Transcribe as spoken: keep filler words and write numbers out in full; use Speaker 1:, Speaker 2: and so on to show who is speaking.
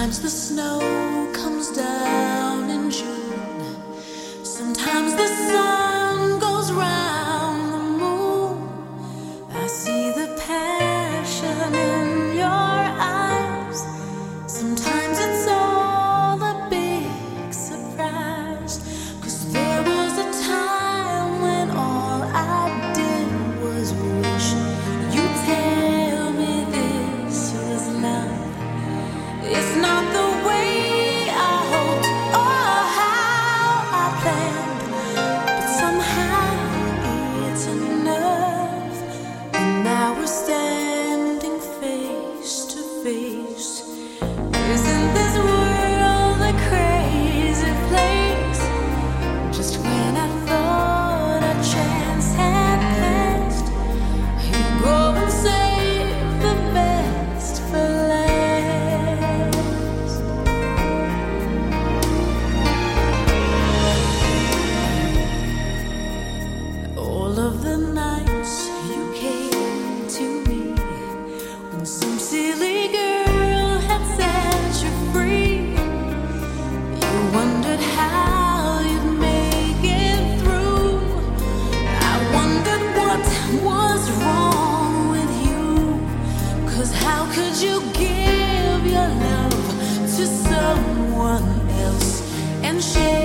Speaker 1: Sometimes the snow comes down in June. Sometimes the sun goes round the moon. I see the passion in your eyes. Sometimes it's all a big surprise. 'Cause there was a time when all I did was wish you'd tell me this was love. It's not the way I hoped or how I planned, but somehow it's enough. And now we're standing face to face. Isn't this world a crazy place? Just when I thought a chance had passed, you go and save the best for last. All of the nights you came to me when some silly girl had set you free. You wondered how you'd make it through. I wondered what was wrong with you. 'Cause how could you give your love to someone else and share